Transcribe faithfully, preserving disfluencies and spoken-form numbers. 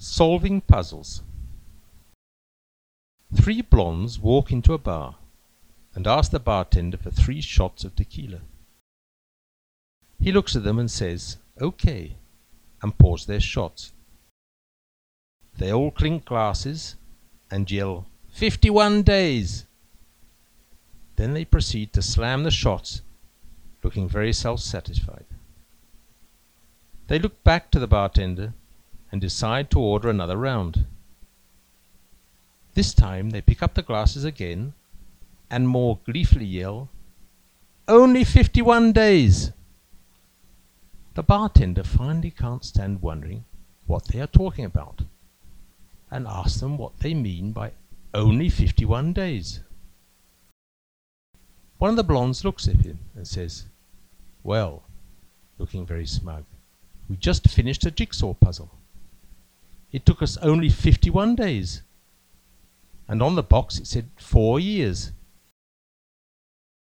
Solving puzzles. Three blondes walk into a bar and ask the bartender for three shots of tequila. He looks at them and says, "Okay," and pours their shots. They all clink glasses and yell, "fifty-one days!" Then they proceed to slam the shots, looking very self-satisfied. They look back to the bartender and decide to order another round. This time they pick up the glasses again and more gleefully yell, "Only fifty-one days!" The bartender finally can't stand wondering what they are talking about and asks them what they mean by only fifty-one days. One of the blondes looks at him and says, "Well," looking very smug, "we just finished a jigsaw puzzle. It took us only fifty-one days. And on the box it said four years.